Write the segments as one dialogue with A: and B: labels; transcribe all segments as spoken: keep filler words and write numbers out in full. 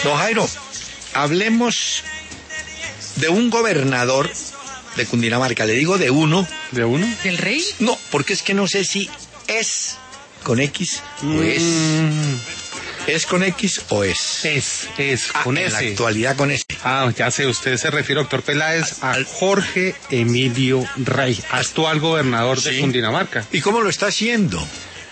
A: Don Jairo, hablemos de un gobernador de Cundinamarca. Le digo de uno.
B: ¿De uno?
C: ¿Del rey?
A: No, porque es que no sé si es con X o es.
B: Mm.
A: ¿Es con X o es?
B: Es, es,
A: Ah,
B: con
A: en
B: S.
A: la actualidad con S.
B: Ah, ya sé, usted se refiere, doctor Peláez, a Jorge Emilio Rey, actual gobernador de
A: Sí.
B: Cundinamarca.
A: ¿Y cómo lo está haciendo?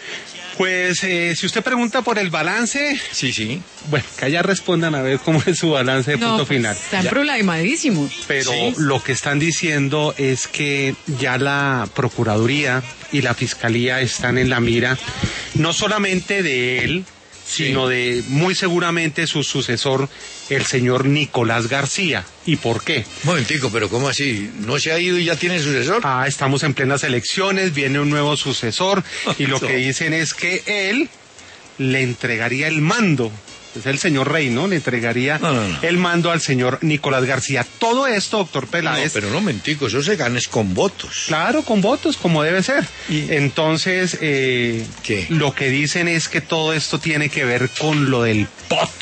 B: Pues, eh, si usted pregunta por el balance,
A: Sí, sí.
B: bueno, que allá respondan a ver cómo es su balance de punto
C: No, pues,
B: final.
C: están
A: Ya.
C: problemadísimos.
B: Pero
A: Sí.
B: lo que están diciendo es que ya la Procuraduría y la Fiscalía están en la mira, no solamente de él,
A: Sí.
B: sino de muy seguramente su sucesor, el señor Nicolás García. ¿Y por qué?
A: Un momentico, pero ¿cómo así? ¿No se ha ido y ya tiene sucesor?
B: Ah, estamos en plenas elecciones, viene un nuevo sucesor y lo que dicen es que él le entregaría el mando. Es el señor Rey, ¿no? Le entregaría
A: No, no, no.
B: el mando al señor Nicolás García. Todo esto, doctor
A: No,
B: Peláez,
A: pero no, momentico, eso se gana es con votos.
B: claro, con votos, como debe ser.
A: Y-
B: Entonces, eh,
A: ¿Qué?
B: lo que dicen es que todo esto tiene que ver con lo del P O T.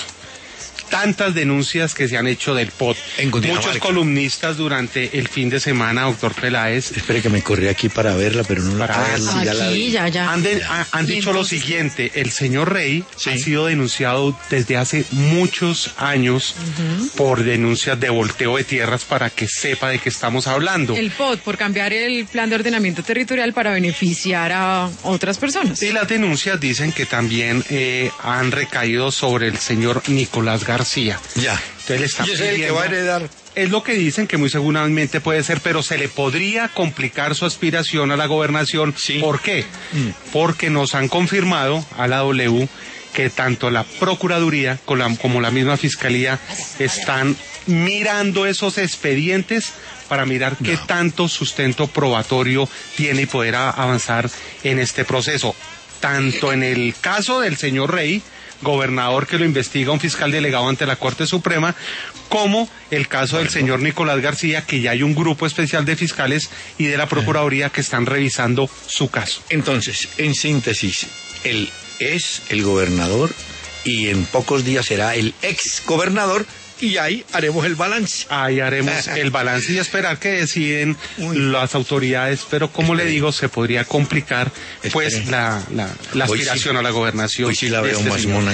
B: Tantas denuncias que se han hecho del P O T.
A: En Cundinamarca.
B: Muchos columnistas durante el fin de semana, doctor Peláez,
A: Espere que me corrí aquí para verla, pero no la
B: Para
A: puedo
B: verla.
A: ver, ya la
C: Aquí,
A: vi.
C: ya, ya.
B: han, de- ha- han
C: Y
B: dicho lo
C: entonces-
B: siguiente: el señor Rey
A: Sí.
B: ha sido denunciado desde hace muchos años por denuncias de volteo de tierras, para que sepa de qué estamos hablando.
C: El P O T, por cambiar el plan de ordenamiento territorial para beneficiar a otras personas.
B: Y las denuncias dicen que también eh, han recaído sobre el señor Nicolás García.
A: Ya.
B: Entonces le están
A: Y ese es el que
B: pidiendo-
A: va a heredar.
B: Es lo que dicen, que muy seguramente puede ser, pero se le podría complicar su aspiración a la gobernación.
A: Sí.
B: ¿Por qué?
A: Mm.
B: Porque nos han confirmado a la W que tanto la Procuraduría como la, como la misma Fiscalía están mirando esos expedientes para mirar qué
A: No.
B: tanto sustento probatorio tiene y poder a- avanzar en este proceso. Tanto en el caso del señor Rey, gobernador, que lo investiga un fiscal delegado ante la Corte Suprema, como el caso del señor Nicolás García, que ya hay un grupo especial de fiscales y de la Procuraduría que están revisando su caso.
A: Entonces, en síntesis, él es el gobernador y en pocos días será el ex gobernador y ahí haremos el balance.
B: Ahí haremos el balance y esperar que deciden
A: Uy.
B: las autoridades, pero como le
A: Espere.
B: digo, se podría complicar pues
A: Espere.
B: la, la, la
A: Hoy sí-
B: aspiración a la gobernación.
A: Hoy sí la
B: de
A: veo
B: este
A: más
B: señor.
A: mona.